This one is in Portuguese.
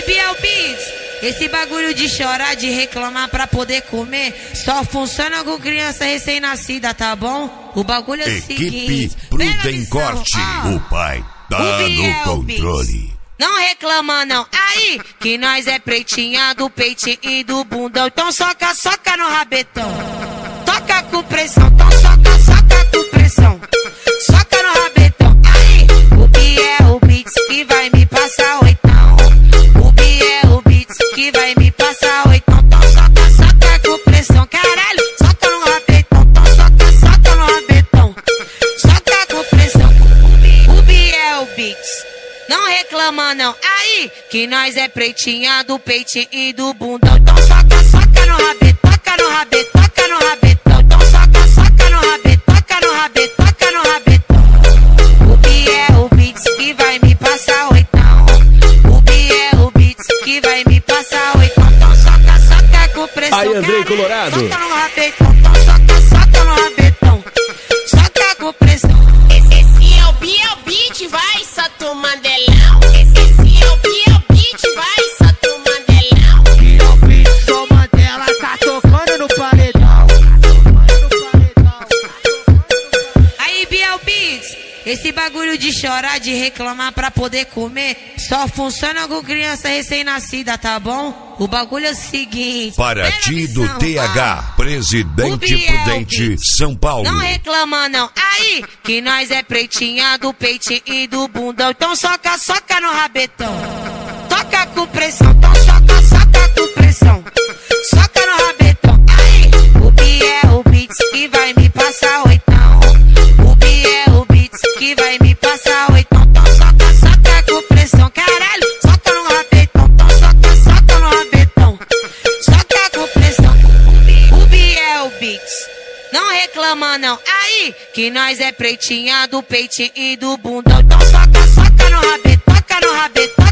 Biel Beats, esse bagulho de chorar, de reclamar pra poder comer, só funciona com criança recém-nascida, tá bom? O bagulho é o seguinte. Equipe Prudencorte, o pai tá no controle. Não reclama não, aí que nós é pretinha do peitinho e do bundão. Então soca, soca no rabetão. Toca com pressão, então soca, soca com pressão. Soca no rabetão, aí o Biel Beats que vai me passar oitão. O Biel Beats que vai me passar oitão. Então soca, soca com pressão, caralho. Soca no rabetão, então soca, soca no rabetão. Soca com pressão, o Biel Beats. Não reclama não, aí que nós é pretinha do peitinho e do bundão. Então soca, soca no rabetão, toca no rabetão, toca no rabetão. Então soca, soca no rabetão, toca no rabetão, toca no rabetão. O Biel Beats que vai me passar oitão. O Biel Beats que vai me passar oitão. Então soca, soca com pressão. Aí, Andrei Colorado. Soca no rabetão, então soca, soca no rabetão. Soca com pressão. Esse é o Biel Beats, vai, Sato Mandelão. Esse é o Biel Beats, vai, Sato Mandelão. Biel Beats, sou Mandela, tá tocando no paredão. Aí, Biel Beats, esse bagulho de chorar, de reclamar pra poder comer, só funciona com criança recém-nascida, tá bom? O bagulho é o seguinte. Partido TH, Presidente Prudente, São Paulo. Não reclama não, aí que nós é pretinha do peitinho e do bundão. Então soca, soca no rabetão. Toca com pressão, então soca, soca com pressão. Soca no rabetão, aí o Biel Beats que vai me passar oitão. O Biel Beats que vai me passar oitão. Então soca, soca com pressão, caralho. Soca no rabetão, então soca, soca no rabetão. Soca com pressão, o Biel Beats. Não reclama não, aí que nós é pretinha do peitinho e do bundão. Então soca, soca no rabetão, toca no rabetão.